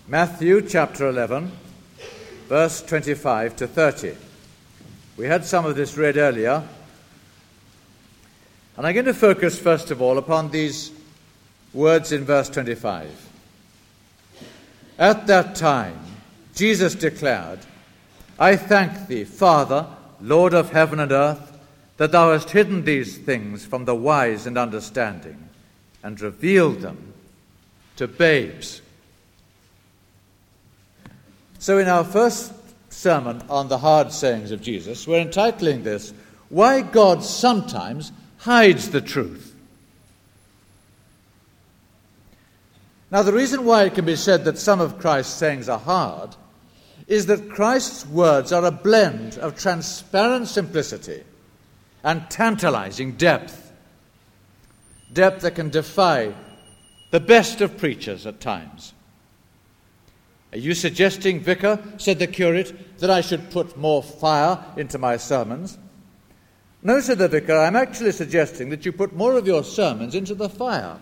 Matthew chapter 11, verse 25 to 30. We had some of this read earlier. And I'm going to focus first of all upon these words in verse 25. At that time, Jesus declared, I thank thee, Father, Lord of heaven and earth, that thou hast hidden these things from the wise and understanding, and revealed them to babes. So in our first sermon on the hard sayings of Jesus, we're entitling this, Why God Sometimes Hides the Truth. Now, the reason why it can be said that some of Christ's sayings are hard is that Christ's words are a blend of transparent simplicity and tantalizing depth. Depth that can defy the best of preachers at times. Are you suggesting, Vicar, said the curate, that I should put more fire into my sermons? No, said the vicar, I'm actually suggesting that you put more of your sermons into the fire.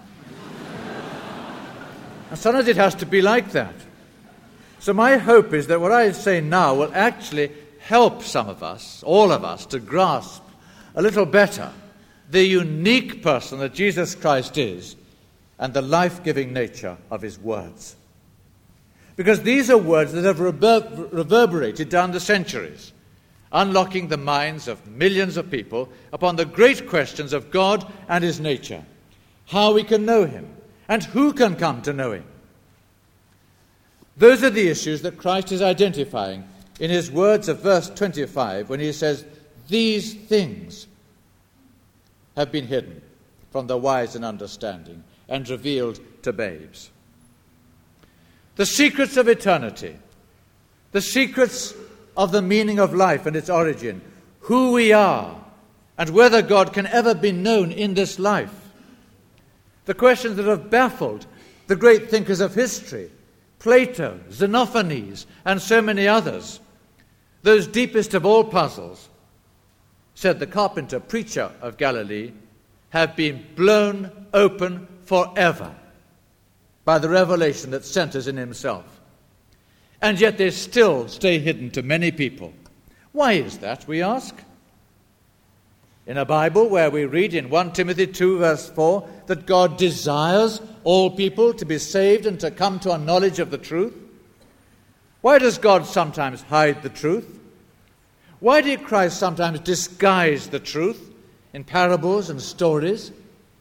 And sometimes it has to be like that. So my hope is that what I say now will actually help some of us, all of us, to grasp a little better the unique person that Jesus Christ is and the life-giving nature of his words. Because these are words that have reverberated down the centuries, unlocking the minds of millions of people upon the great questions of God and his nature, how we can know him, and who can come to know him. Those are the issues that Christ is identifying in his words of verse 25 when he says, These things have been hidden from the wise and understanding and revealed to babes. The secrets of eternity, the secrets of the meaning of life and its origin, who we are, and whether God can ever be known in this life. The questions that have baffled the great thinkers of history, Plato, Xenophanes, and so many others. Those deepest of all puzzles, said the carpenter preacher of Galilee, have been blown open forever by the revelation that centers in himself. And yet they still stay hidden to many people. Why is that, we ask? In a Bible where we read in 1 Timothy 2 verse 4 that God desires all people to be saved and to come to a knowledge of the truth. Why does God sometimes hide the truth? Why did Christ sometimes disguise the truth in parables and stories?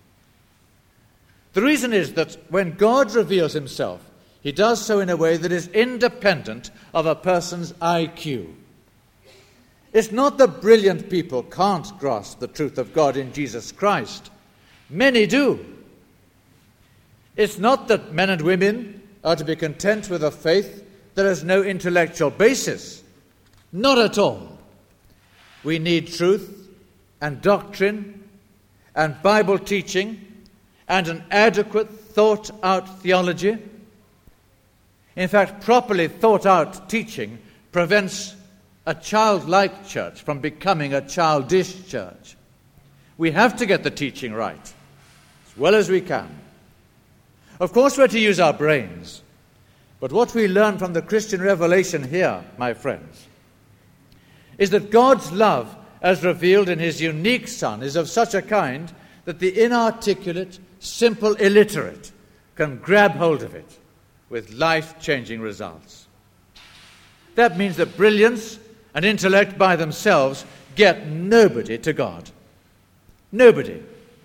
The reason is that when God reveals himself, he does so in a way that is independent of a person's IQ. It's not that brilliant people can't grasp the truth of God in Jesus Christ. Many do. It's not that men and women are to be content with a faith that has no intellectual basis. Not at all. We need truth and doctrine and Bible teaching and an adequate, thought-out theology. In fact, properly thought-out teaching prevents a childlike church from becoming a childish church. We have to get the teaching right, as well as we can. Of course, we're to use our brains. But what we learn from the Christian revelation here, my friends, is that God's love, as revealed in his unique Son, is of such a kind that the inarticulate, simple illiterate can grab hold of it with life-changing results. That means that brilliance and intellect by themselves get nobody to God. Nobody.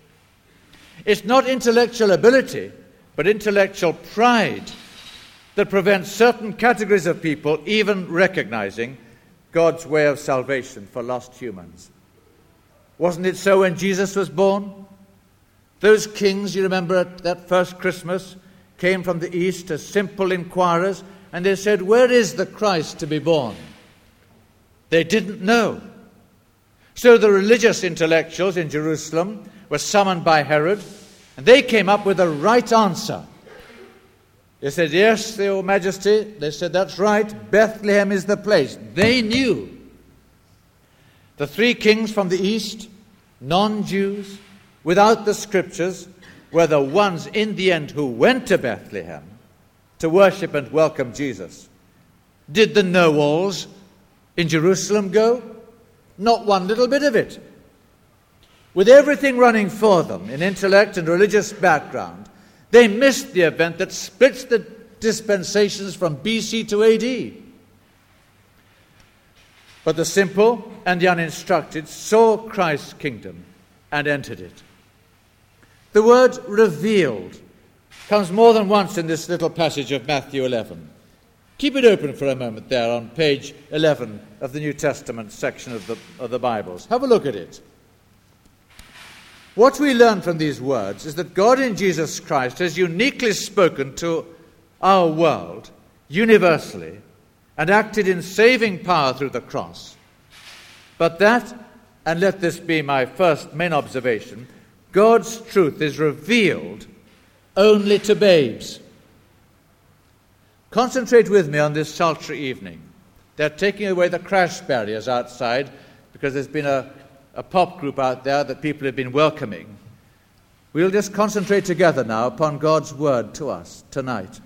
It's not intellectual ability, but intellectual pride that prevents certain categories of people even recognizing God's way of salvation for lost humans. Wasn't it so when Jesus was born? Those kings, you remember at that first Christmas, came from the east as simple inquirers, and they said, Where is the Christ to be born? They didn't know. So the religious intellectuals in Jerusalem were summoned by Herod, and they came up with the right answer. They said, Yes, Your Majesty. They said, That's right, Bethlehem is the place. They knew. The three kings from the east, non-Jews, without the scriptures, were the ones in the end who went to Bethlehem to worship and welcome Jesus. Did the know-alls in Jerusalem go? Not one little bit of it. With everything running for them in intellect and religious background, they missed the event that splits the dispensations from BC to AD. But the simple and the uninstructed saw Christ's kingdom and entered it. The word revealed comes more than once in this little passage of Matthew 11. Keep it open for a moment there on page 11 of the New Testament section of the Bibles. Have a look at it. What we learn from these words is that God in Jesus Christ has uniquely spoken to our world universally and acted in saving power through the cross. But that, and let this be my first main observation, God's truth is revealed only to babes. Concentrate with me on this sultry evening. They're taking away the crash barriers outside because there's been a pop group out there that people have been welcoming. We'll just concentrate together now upon God's word to us tonight.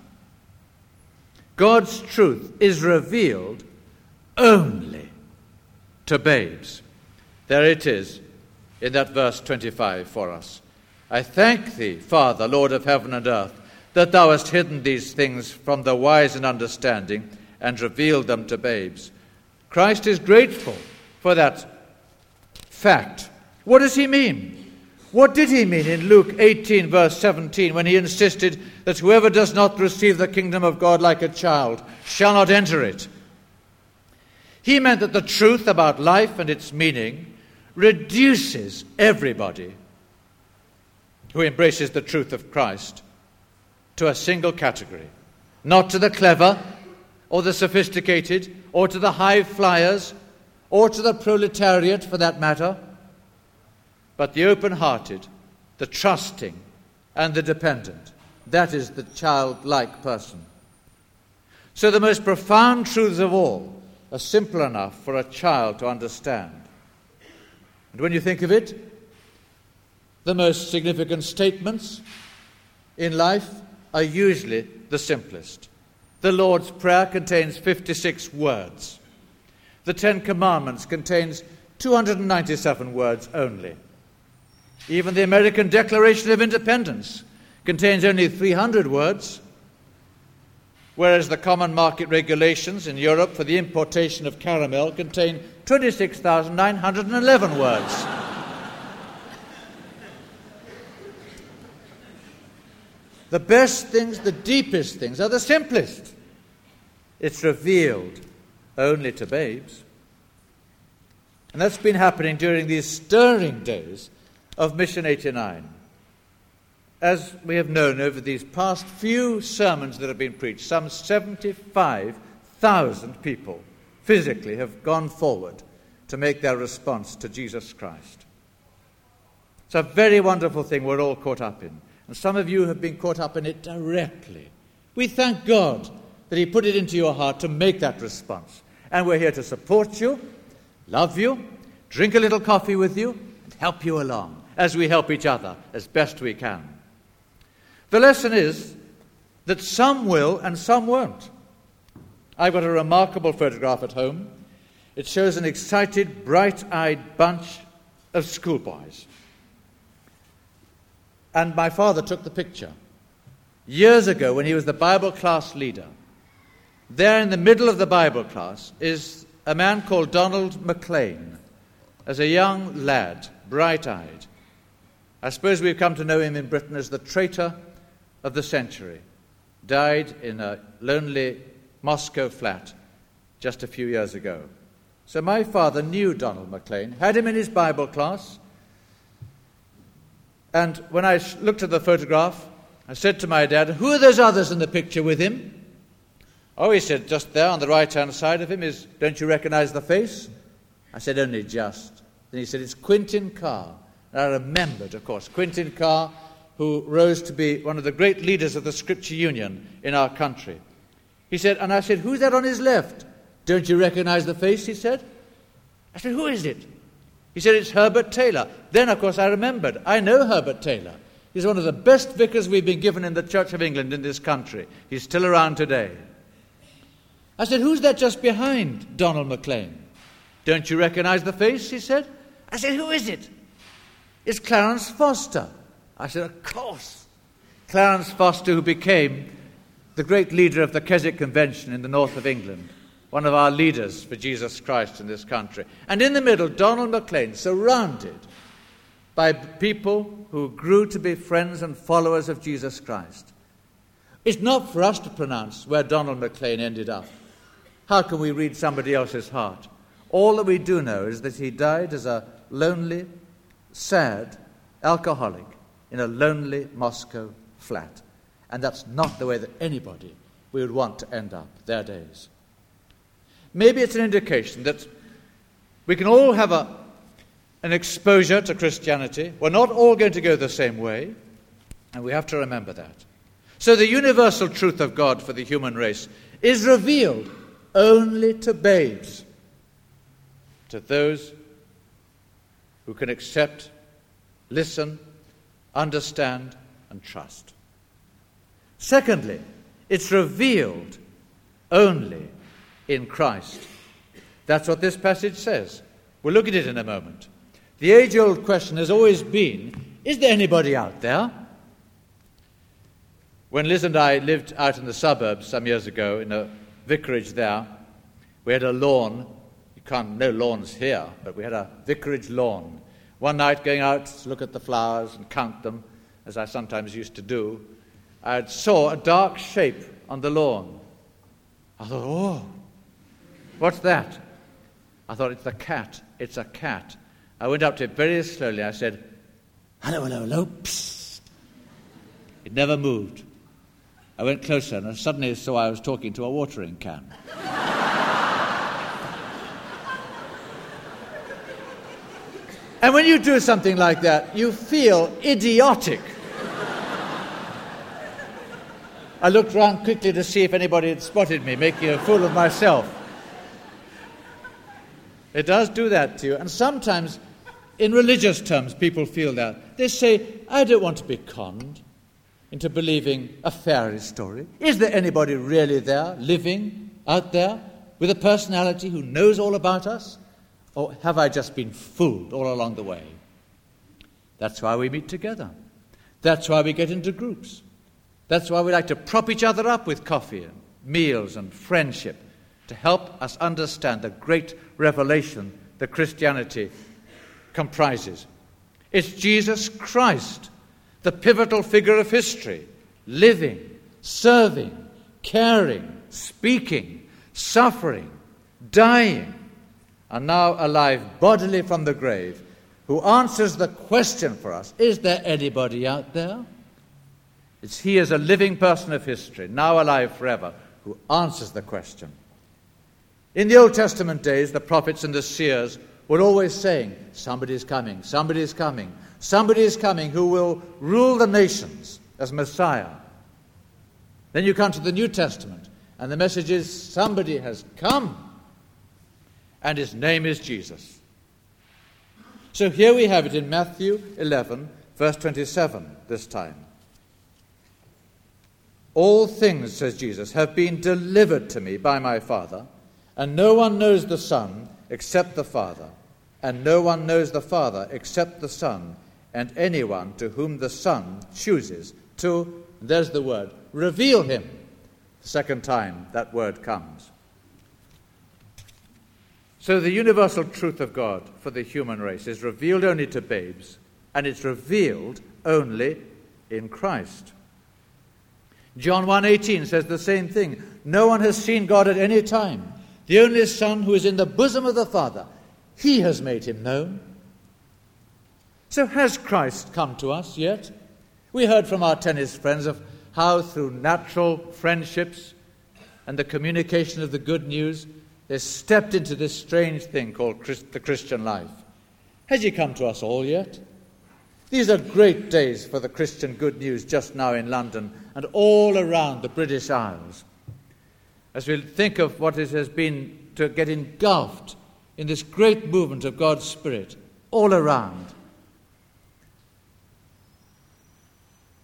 God's truth is revealed only to babes. There it is in that verse 25 for us. I thank thee, Father, Lord of heaven and earth, that thou hast hidden these things from the wise and understanding and revealed them to babes. Christ is grateful for that fact. What does he mean? What did he mean in Luke 18, verse 17, when he insisted that whoever does not receive the kingdom of God like a child shall not enter it? He meant that the truth about life and its meaning reduces everybody who embraces the truth of Christ to a single category, not to the clever or the sophisticated or to the high flyers or to the proletariat for that matter, but the open-hearted, the trusting, and the dependent. That is the childlike person. So the most profound truths of all are simple enough for a child to understand. And when you think of it, the most significant statements in life are usually the simplest. The Lord's Prayer contains 56 words. The Ten Commandments contains 297 words only. Even the American Declaration of Independence contains only 300 words, whereas the common market regulations in Europe for the importation of caramel contain 26,911 words. The best things, the deepest things, are the simplest. It's revealed only to babes. And that's been happening during these stirring days of Mission 89. As we have known over these past few sermons that have been preached, some 75,000 people physically have gone forward to make their response to Jesus Christ. It's a very wonderful thing we're all caught up in. And some of you have been caught up in it directly. We thank God that he put it into your heart to make that response. And we're here to support you, love you, drink a little coffee with you, and help you along as we help each other as best we can. The lesson is that some will and some won't. I've got a remarkable photograph at home. It shows an excited, bright-eyed bunch of schoolboys. And my father took the picture years ago when he was the Bible class leader. There in the middle of the Bible class is a man called Donald MacLean, as a young lad, bright-eyed. I suppose we've come to know him in Britain as the traitor of the century. Died in a lonely Moscow flat just a few years ago. So my father knew Donald MacLean, had him in his Bible class, and when I looked at the photograph, I said to my dad, "Who are those others in the picture with him?" "Oh," he said, "just there on the right-hand side of him is, don't you recognize the face?" I said, "Only just." Then he said, "It's Quentin Carr." And I remembered, of course, Quentin Carr, who rose to be one of the great leaders of the Scripture Union in our country. He said, and I said, "Who's that on his left?" "Don't you recognize the face?" he said. I said, "Who is it?" He said, "It's Herbert Taylor." Then, of course, I remembered. I know Herbert Taylor. He's one of the best vicars we've been given in the Church of England in this country. He's still around today. I said, who's that just behind Donald MacLean? Don't you recognize the face, he said. I said, who is it? It's Clarence Foster. I said, of course. Clarence Foster, who became the great leader of the Keswick Convention in the north of England, one of our leaders for Jesus Christ in this country. And in the middle, Donald MacLean, surrounded by people who grew to be friends and followers of Jesus Christ. It's not for us to pronounce where Donald MacLean ended up. How can we read somebody else's heart? All that we do know is that he died as a lonely, sad alcoholic in a lonely Moscow flat. And that's not the way that anybody would want to end up their days. Maybe it's an indication that we can all have an exposure to Christianity. We're not all going to go the same way, and we have to remember that. So the universal truth of God for the human race is revealed only to babes, to those who can accept, listen, understand, and trust. Secondly, it's revealed only in Christ. That's what this passage says. We'll look at it in a moment. The age-old question has always been, is there anybody out there? When Liz and I lived out in the suburbs some years ago in a vicarage there, we had a lawn. No lawns here, but we had a vicarage lawn. One night going out to look at the flowers and count them, as I sometimes used to do, I saw a dark shape on the lawn. I thought, oh, what's that? I thought, it's a cat. It's a cat. I went up to it very slowly. I said, hello, hello, hello, psst. It never moved. I went closer and I suddenly saw I was talking to a watering can. And when you do something like that, you feel idiotic. I looked round quickly to see if anybody had spotted me, making a fool of myself. It does do that to you. And sometimes, in religious terms, people feel that. They say, I don't want to be conned into believing a fairy story. Is there anybody really there, living out there, with a personality who knows all about us? Or have I just been fooled all along the way? That's why we meet together. That's why we get into groups. That's why we like to prop each other up with coffee and meals and friendship to help us understand the great revelation that Christianity comprises. It's Jesus Christ, the pivotal figure of history, living, serving, caring, speaking, suffering, dying, and now alive bodily from the grave, who answers the question for us, is there anybody out there? It's he as a living person of history, now alive forever, who answers the question. In the Old Testament days, the prophets and the seers were always saying, somebody's coming, somebody's coming, somebody is coming who will rule the nations as Messiah. Then you come to the New Testament, and the message is, somebody has come, and his name is Jesus. So here we have it in Matthew 11, verse 27 this time. All things, says Jesus, have been delivered to me by my Father, and no one knows the Son except the Father, and no one knows the Father except the Son, and anyone to whom the Son chooses to, there's the word, reveal him. The second time that word comes. So the universal truth of God for the human race is revealed only to babes, and it's revealed only in Christ. John 1:18 says the same thing. No one has seen God at any time. The only Son who is in the bosom of the Father, he has made him known. So has Christ come to us yet? We heard from our tennis friends of how through natural friendships and the communication of the good news, they stepped into this strange thing called the Christian life. Has he come to us all yet? These are great days for the Christian good news just now in London and all around the British Isles. As we think of what it has been to get engulfed in this great movement of God's Spirit all around.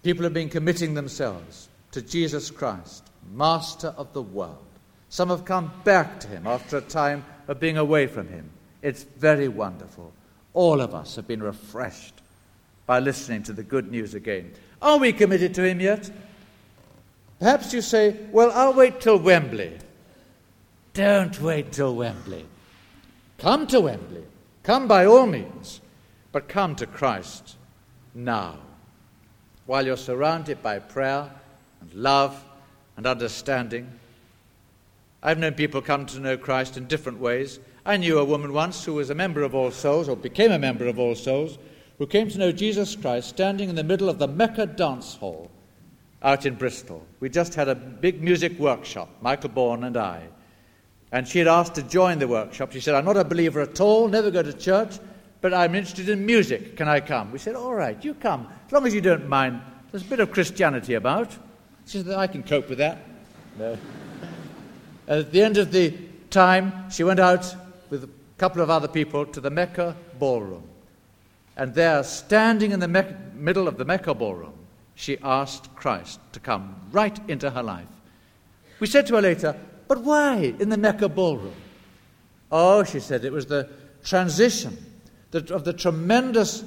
People have been committing themselves to Jesus Christ, Master of the world. Some have come back to him after a time of being away from him. It's very wonderful. All of us have been refreshed by listening to the good news again. Are we committed to him yet? Perhaps you say, well, I'll wait till Wembley. Don't wait till Wembley. Come to Wembley. Come by all means. But come to Christ now, while you're surrounded by prayer and love and understanding. I've known people come to know Christ in different ways. I knew a woman once who was a member of All Souls, or became a member of All Souls, who came to know Jesus Christ standing in the middle of the Mecca dance hall out in Bristol. We just had a big music workshop, Michael Bourne and I. And she had asked to join the workshop. She said, I'm not a believer at all, never go to church, but I'm interested in music. Can I come? We said, all right, you come, as long as you don't mind. There's a bit of Christianity about. She said, I can cope with that. No. At the end of the time, she went out with a couple of other people to the Mecca ballroom. And there, standing in the middle of the Mecca ballroom, she asked Christ to come right into her life. We said to her later, but why in the Mecca ballroom? Oh, she said, it was the transition of the tremendous,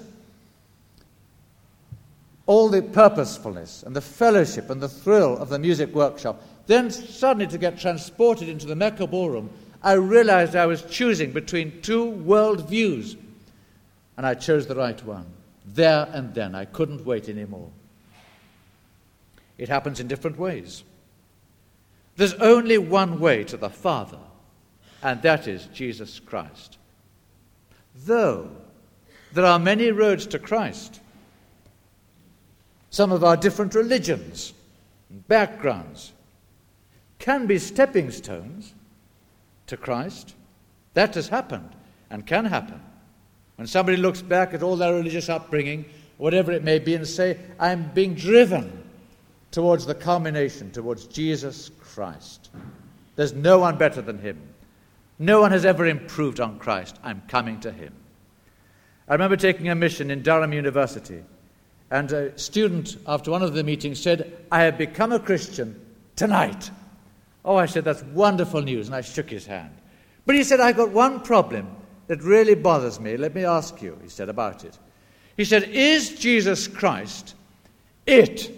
all the purposefulness and the fellowship and the thrill of the music workshop. Then suddenly to get transported into the Mecca ballroom, I realized I was choosing between two world views. And I chose the right one. There and then. I couldn't wait anymore. It happens in different ways. There's only one way to the Father, and that is Jesus Christ. Though there are many roads to Christ, some of our different religions and backgrounds can be stepping stones to Christ. That has happened and can happen. When somebody looks back at all their religious upbringing, whatever it may be, and say, I'm being driven towards the culmination, towards Jesus Christ. There's no one better than him. No one has ever improved on Christ. I'm coming to him. I remember taking a mission in Durham University, and a student, after one of the meetings, said, I have become a Christian tonight. Oh, I said, that's wonderful news, and I shook his hand. But he said, I've got one problem that really bothers me. Let me ask you, he said, about it. He said, is Jesus Christ it?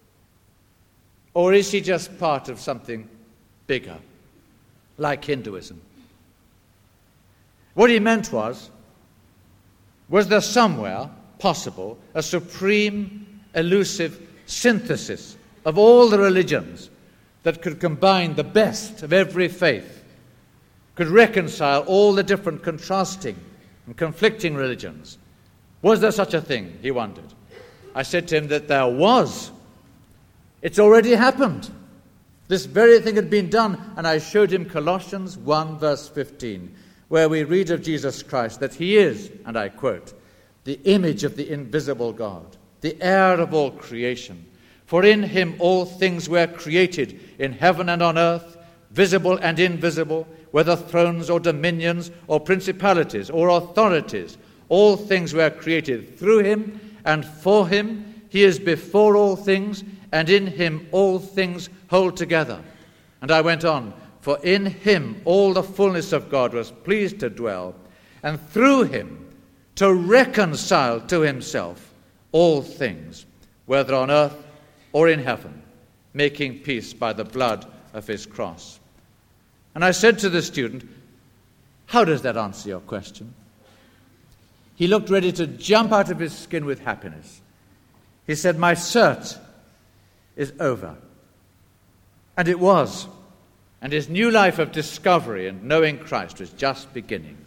Or is he just part of something bigger, like Hinduism? What he meant was there somewhere possible a supreme, elusive synthesis of all the religions that could combine the best of every faith, could reconcile all the different contrasting and conflicting religions? Was there such a thing, he wondered. I said to him that there was. It's already happened. This very thing had been done, and I showed him Colossians 1, verse 15, where we read of Jesus Christ that he is, and I quote, the image of the invisible God, the heir of all creation. For in him all things were created, in heaven and on earth, visible and invisible, whether thrones or dominions or principalities or authorities. All things were created through him and for him. He is before all things, and in him all things hold together. And I went on, for in him all the fullness of God was pleased to dwell, and through him to reconcile to himself all things, whether on earth or in heaven, making peace by the blood of his cross. And I said to the student, how does that answer your question? He looked ready to jump out of his skin with happiness. He said, my search is over. And it was. And his new life of discovery and knowing Christ was just beginning.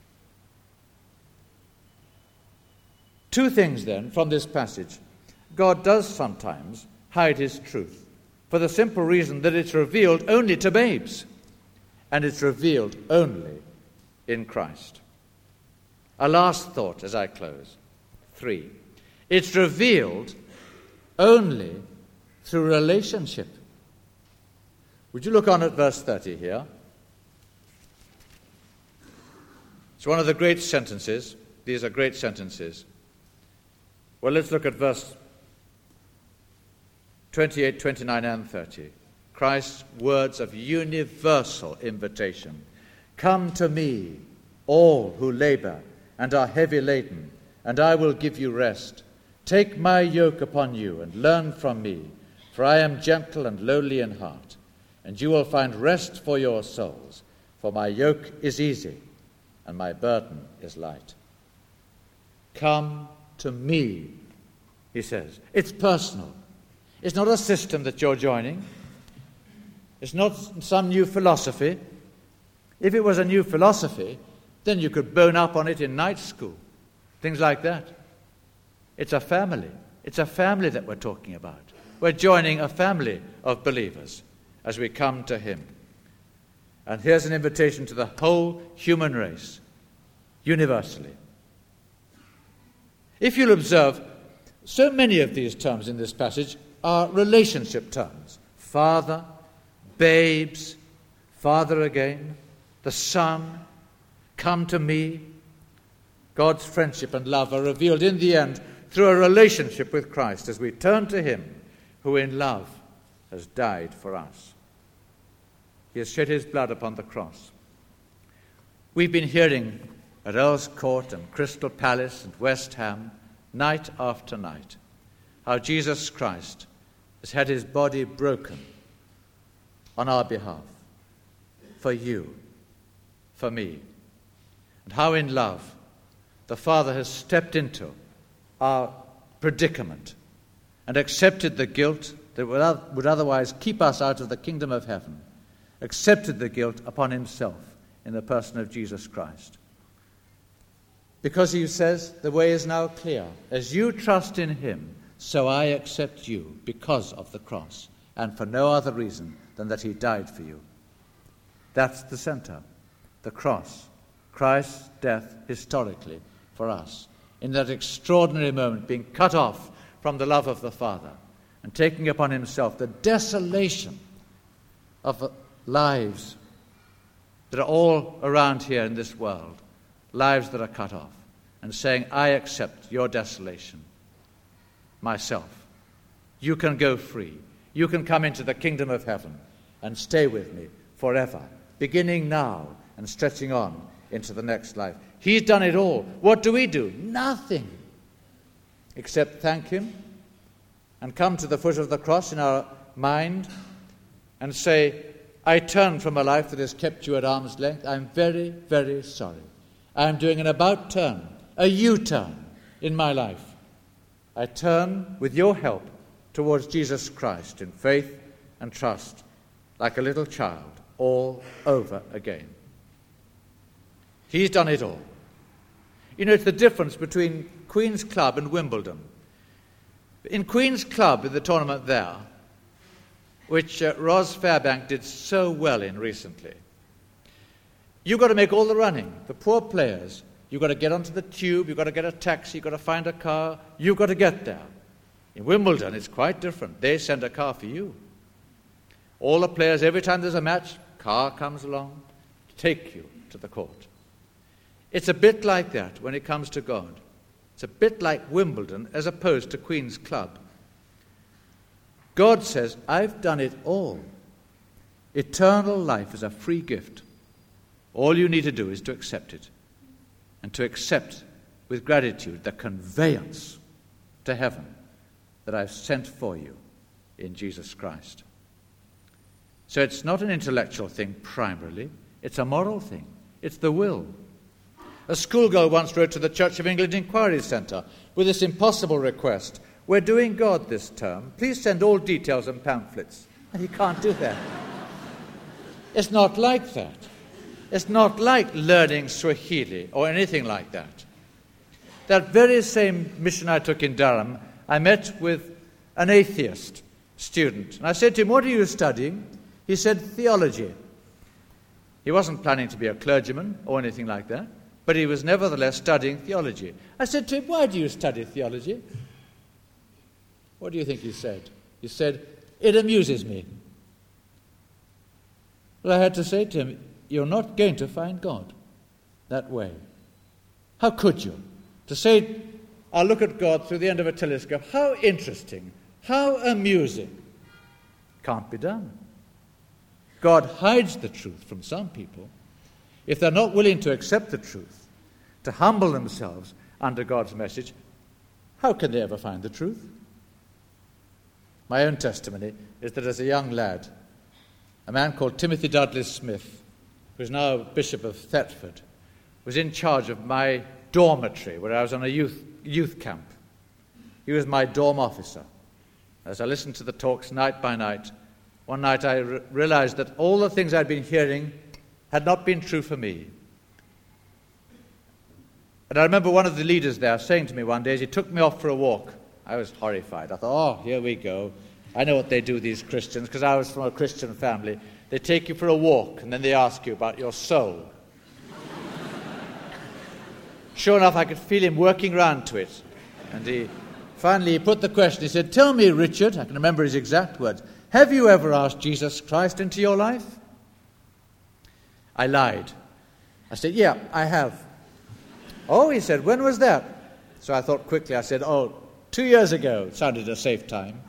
Two things then from this passage. God does sometimes hide his truth for the simple reason that it's revealed only to babes. And it's revealed only in Christ. A last thought as I close. 3. It's revealed only through relationship. Would you look on at verse 30 here? It's one of the great sentences. These are great sentences. Well, let's look at verse 28, 29 and 30. Christ's words of universal invitation. Come to me, all who labor and are heavy laden, and I will give you rest. Take my yoke upon you and learn from me, for I am gentle and lowly in heart, and you will find rest for your souls. For my yoke is easy and my burden is light. Come to me, he says. It's personal. It's not a system that you're joining. It's not some new philosophy. If it was a new philosophy, then you could bone up on it in night school, things like that. It's a family. It's a family that we're talking about. We're joining a family of believers as we come to him. And here's an invitation to the whole human race, universally. If you'll observe, so many of these terms in this passage are relationship terms. Father, babes, Father again, the Son, come to me. God's friendship and love are revealed in the end through a relationship with Christ as we turn to him who in love has died for us. He has shed his blood upon the cross. We've been hearing at Earl's Court and Crystal Palace and West Ham, night after night, how Jesus Christ has had his body broken on our behalf, for you, for me, and how in love the Father has stepped into our predicament and accepted the guilt that would otherwise keep us out of the kingdom of heaven, accepted the guilt upon himself in the person of Jesus Christ. Because he says, the way is now clear. As you trust in him, so I accept you because of the cross, and for no other reason than that he died for you. That's the center, the cross, Christ's death historically for us, in that extraordinary moment being cut off from the love of the Father and taking upon himself the desolation of lives that are all around here in this world, lives that are cut off, and saying, I accept your desolation myself. You can go free. You can come into the kingdom of heaven and stay with me forever, beginning now and stretching on into the next life. He's done it all. What do we do? Nothing, except thank him and come to the foot of the cross in our mind and say, I turn from a life that has kept you at arm's length. I'm very, very sorry. I'm doing an about turn, a U-turn in my life. I turn with your help towards Jesus Christ in faith and trust, like a little child, all over again. He's done it all. You know, it's the difference between Queen's Club and Wimbledon. In Queen's Club, in the tournament there, which Ros Fairbank did so well in recently, you've got to make all the running. The poor players, you've got to get onto the tube, you've got to get a taxi, you've got to find a car, you've got to get there. In Wimbledon, it's quite different. They send a car for you. All the players, every time there's a match, car comes along to take you to the court. It's a bit like that when it comes to God. It's a bit like Wimbledon as opposed to Queen's Club. God says, I've done it all. Eternal life is a free gift. All you need to do is to accept it, and to accept with gratitude the conveyance to heaven that I've sent for you in Jesus Christ. So it's not an intellectual thing primarily, it's a moral thing. It's the will. A schoolgirl once wrote to the Church of England Inquiry Centre with this impossible request: we're doing God this term. Please send all details and pamphlets. And you can't do that. It's not like that. It's not like learning Swahili or anything like that. That very same mission I took in Durham, I met with an atheist student. And I said to him, what are you studying? He said, theology. He wasn't planning to be a clergyman or anything like that, but he was nevertheless studying theology. I said to him, why do you study theology? What do you think he said? He said, it amuses me. Well, I had to say to him, you're not going to find God that way. How could you? To say, I'll look at God through the end of a telescope, how interesting. How amusing. Can't be done. God hides the truth from some people. If they're not willing to accept the truth, to humble themselves under God's message, how can they ever find the truth? My own testimony is that as a young lad, a man called Timothy Dudley Smith, who is now Bishop of Thetford, was in charge of my dormitory where I was on a youth camp. He was my dorm officer. As I listened to the talks night by night, one night I realized that all the things I'd been hearing had not been true for me. And I remember one of the leaders there saying to me one day as he took me off for a walk, I was horrified. I thought, oh, here we go. I know what they do, these Christians, because I was from a Christian family. They take you for a walk, and then they ask you about your soul. Sure enough, I could feel him working round to it. And finally he put the question. He said, tell me, Richard, I can remember his exact words, have you ever asked Jesus Christ into your life? I lied. I said, yeah, I have. Oh, he said, when was that? So I thought quickly. I said, 2 years ago. It sounded a safe time.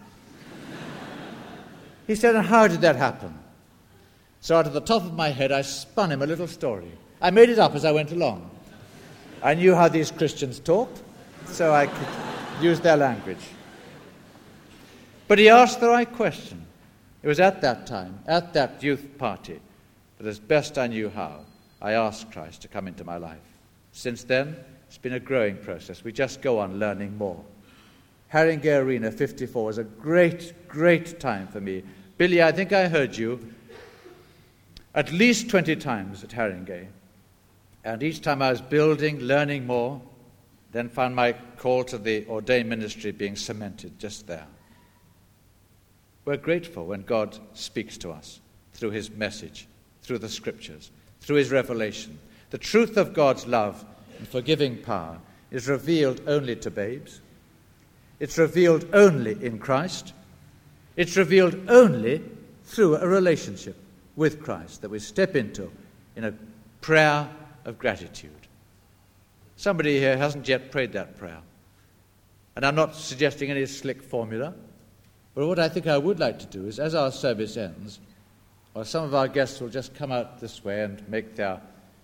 He said, and how did that happen? So out of the top of my head, I spun him a little story. I made it up as I went along. I knew how these Christians talked, so I could use their language. But he asked the right question. It was at that time, at that youth party, that as best I knew how, I asked Christ to come into my life. Since then, it's been a growing process. We just go on learning more. Haringey Arena 54 was a great, great time for me. Billy, I think I heard you at least 20 times at Haringey. And each time I was building, learning more, then found my call to the ordained ministry being cemented just there. We're grateful when God speaks to us through his message, through the scriptures, through his revelation. The truth of God's love and forgiving power is revealed only to babes. It's revealed only in Christ. It's revealed only through a relationship with Christ that we step into in a prayer of gratitude. Somebody here hasn't yet prayed that prayer. And I'm not suggesting any slick formula, but what I think I would like to do is, as our service ends, or some of our guests will just come out this way and make their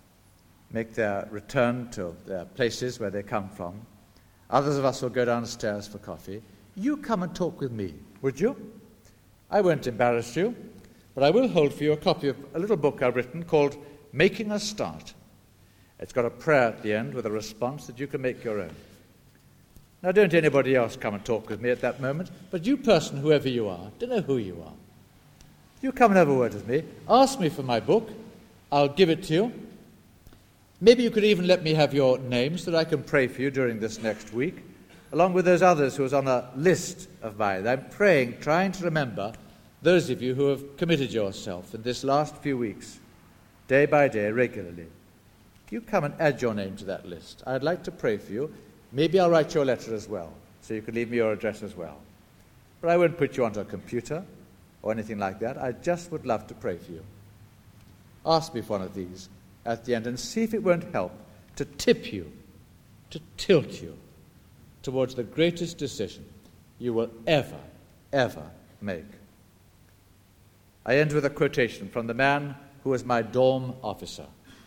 return to their places where they come from. Others of us will go downstairs for coffee. You come and talk with me, would you? I won't embarrass you, but I will hold for you a copy of a little book I've written called Making a Start. It's got a prayer at the end with a response that you can make your own. Now, don't anybody else come and talk with me at that moment, but you person, whoever you are, don't know who you are. You come and have a word with me. Ask me for my book. I'll give it to you. Maybe you could even let me have your name so that I can pray for you during this next week, along with those others who was on a list of mine. I'm praying, trying to remember those of you who have committed yourself in this last few weeks, day by day, regularly. You come and add your name to that list. I'd like to pray for you. Maybe I'll write your letter as well, so you can leave me your address as well. But I won't put you onto a computer or anything like that. I just would love to pray for you. Ask me for one of these at the end and see if it won't help to tip you, to tilt you towards the greatest decision you will ever, ever make. I end with a quotation from the man who was my dorm officer,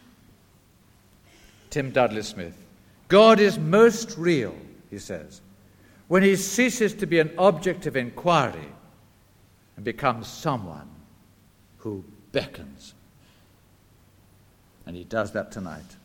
Tim Dudley Smith. God is most real, he says, when he ceases to be an object of inquiry and becomes someone who beckons. And he does that tonight.